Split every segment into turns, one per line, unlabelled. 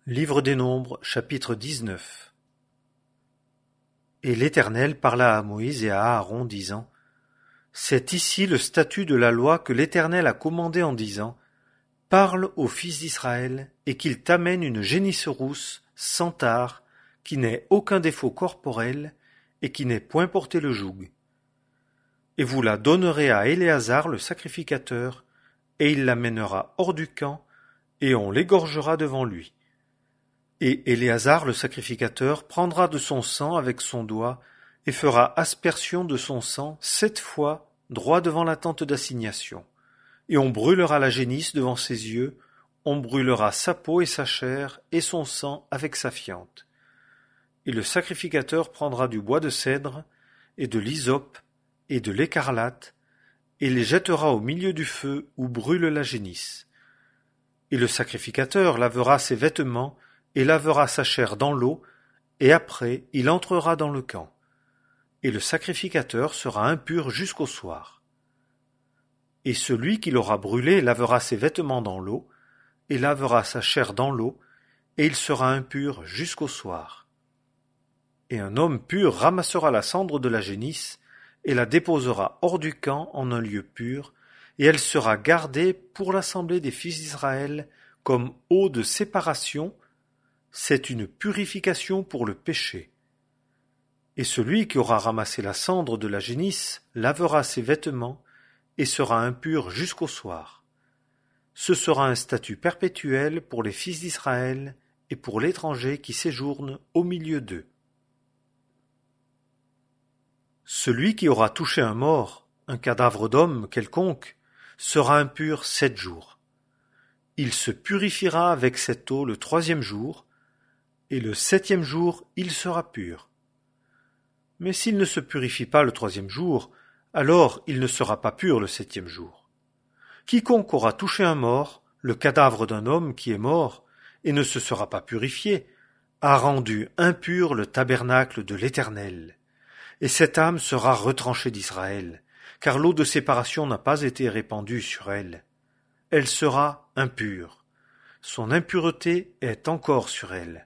Livre des Nombres, chapitre 19. Et l'Éternel parla à Moïse et à Aaron, disant: C'est ici le statut de la loi que l'Éternel a commandé en disant: Parle aux fils d'Israël, et qu'ils t'amènent une génisse rousse, sans tare, qui n'ait aucun défaut corporel, et qui n'ait point porté le joug. Et vous la donnerez à Éléazar le sacrificateur, et il l'amènera hors du camp, et on l'égorgera devant lui. Et Éléazar le sacrificateur prendra de son sang avec son doigt, et fera aspersion de son sang 7 fois droit devant la tente d'assignation. Et on brûlera la génisse devant ses yeux, on brûlera sa peau et sa chair, et son sang avec sa fiente. Et le sacrificateur prendra du bois de cèdre, et de l'hysope, et de l'écarlate, et les jettera au milieu du feu où brûle la génisse. Et le sacrificateur lavera ses vêtements, et lavera sa chair dans l'eau, et après il entrera dans le camp. Et le sacrificateur sera impur jusqu'au soir. Et celui qui l'aura brûlé lavera ses vêtements dans l'eau, et lavera sa chair dans l'eau, et il sera impur jusqu'au soir. Et un homme pur ramassera la cendre de la génisse, et la déposera hors du camp en un lieu pur, et elle sera gardée pour l'assemblée des fils d'Israël comme eau de séparation. C'est une purification pour le péché. Et celui qui aura ramassé la cendre de la génisse lavera ses vêtements et sera impur jusqu'au soir. Ce sera un statut perpétuel pour les fils d'Israël et pour l'étranger qui séjourne au milieu d'eux. Celui qui aura touché un mort, un cadavre d'homme quelconque, sera impur 7 jours. Il se purifiera avec cette eau le 3e jour, et le 7e jour il sera pur. Mais s'il ne se purifie pas le 3e jour, alors il ne sera pas pur le 7e jour. Quiconque aura touché un mort, le cadavre d'un homme qui est mort, et ne se sera pas purifié, a rendu impur le tabernacle de l'Éternel. Et cette âme sera retranchée d'Israël, car l'eau de séparation n'a pas été répandue sur elle. Elle sera impure. Son impureté est encore sur elle.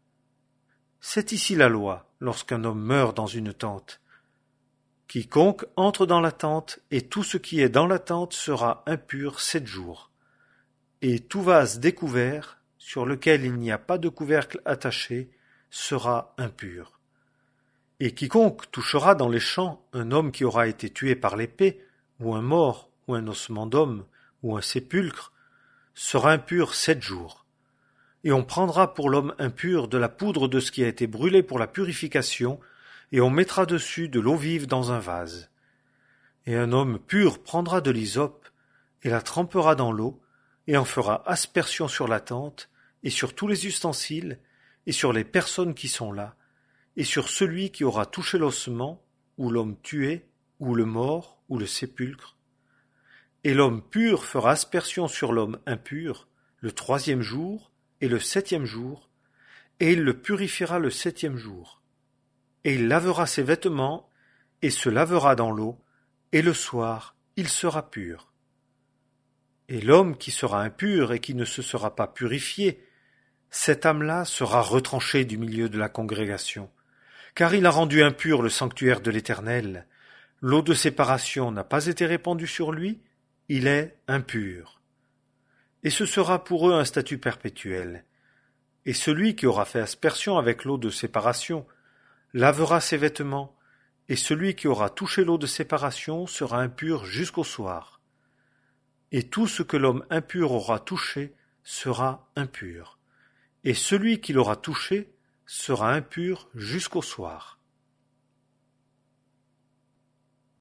C'est ici la loi, lorsqu'un homme meurt dans une tente. Quiconque entre dans la tente, et tout ce qui est dans la tente sera impur 7 jours. Et tout vase découvert, sur lequel il n'y a pas de couvercle attaché, sera impur. Et quiconque touchera dans les champs un homme qui aura été tué par l'épée, ou un mort, ou un ossement d'homme, ou un sépulcre, sera impur 7 jours. Et on prendra pour l'homme impur de la poudre de ce qui a été brûlé pour la purification, et on mettra dessus de l'eau vive dans un vase. Et un homme pur prendra de l'hysope, et la trempera dans l'eau, et en fera aspersion sur la tente, et sur tous les ustensiles, et sur les personnes qui sont là, et sur celui qui aura touché l'ossement, ou l'homme tué, ou le mort, ou le sépulcre. Et l'homme pur fera aspersion sur l'homme impur, le 3e jour, et le 7e jour, et il le purifiera le 7e jour. Et il lavera ses vêtements, et se lavera dans l'eau, et le soir il sera pur. Et l'homme qui sera impur et qui ne se sera pas purifié, cette âme-là sera retranchée du milieu de la congrégation, car il a rendu impur le sanctuaire de l'Éternel. L'eau de séparation n'a pas été répandue sur lui, il est impur. Et ce sera pour eux un statut perpétuel. Et celui qui aura fait aspersion avec l'eau de séparation lavera ses vêtements, et celui qui aura touché l'eau de séparation sera impur jusqu'au soir. Et tout ce que l'homme impur aura touché sera impur, et celui qui l'aura touché sera impur jusqu'au soir.